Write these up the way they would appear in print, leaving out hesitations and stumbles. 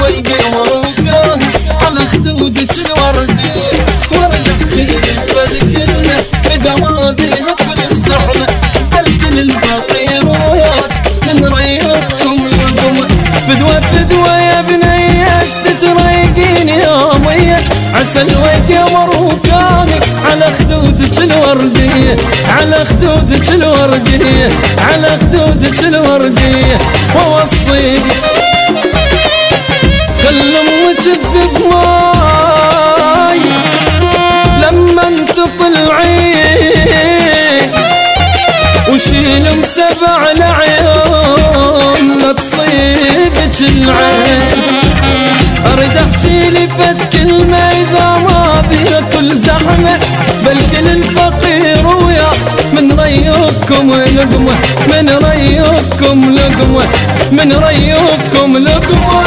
والقمر وكاهي على خدودك الوردي وردتي بذكرنا بدواديها كل زحمة الكل الفقير وياك من رياضكم لقمة فدوة يا بني اش تتريقين يا مية عسل والقمر وكاهي على خدودك الوردية على خدودك الوردية على خدودك الوردية ووصيك خل امك بماي لما انت طلعين وشيل مسبع العيون لا تصيبك العين اريد احكي لي فد كلمة اذا ما بيها كل زحمة بل كل الفقير وياك من ريوكم لقمة من ريوكم لقمة من ريوكم لقمة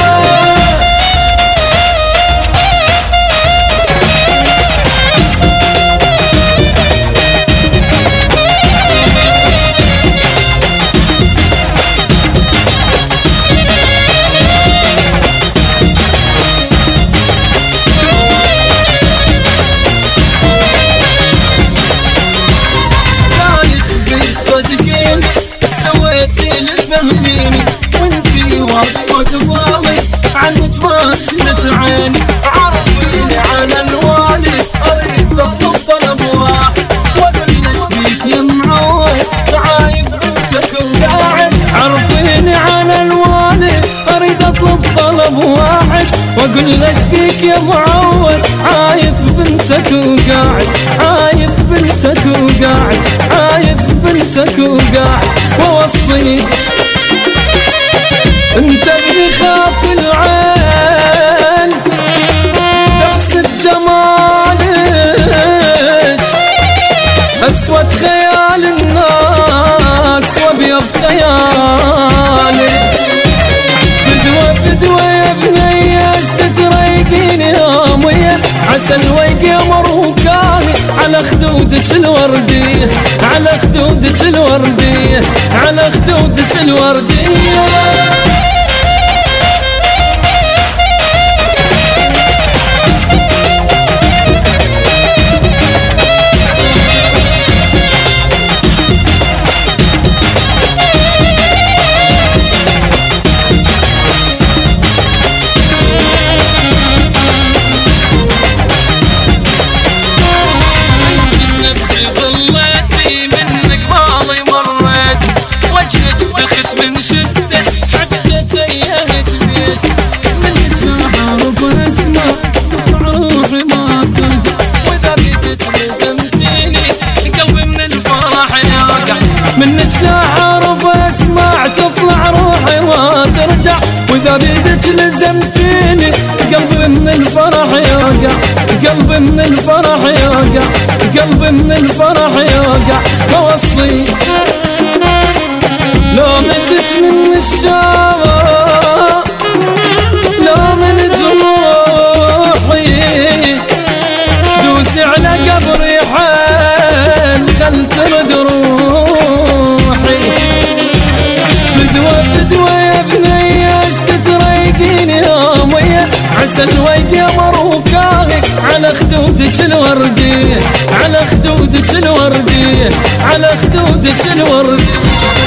فهميني وانتي واقفة قضامي عنك ما شلت عيني عرفيني على الوالد اريد اطلب طلب واحد واقول ليش بيك يا معود تعايب بنتك وقاعد عرفيني على الوالد اريد اطلب طلب واحد واقول ليش بيك يا معود عايف بنتك وقاعد عايف بنتك وقاعد عايف بنتك وقاعد ووصيك انت بخاف العين تقصد جمالك اسود خيال الناس وابيض خيالك فدوة يا بني اش تتريقين يا مية عسل والقمر وكاهي على خدودك الوردية على خدودك الوردية على خدودك الوردية منك لا اعرف اسمع تطلع روحي وترجع واذا بيدك لزمتيني قلبي من الفرح يوقع قلبي من الفرح يوقع قلبي من الفرح يوقع بوصيك لو متت من الشوق لو من جروحي دوسي على قبري حيل خل ترد روحي فدوة يا بني اش تتريقين يا مية عسل والقمر وكاهي على خدودك الوردية على خدودك الوردية على خدودك الوردية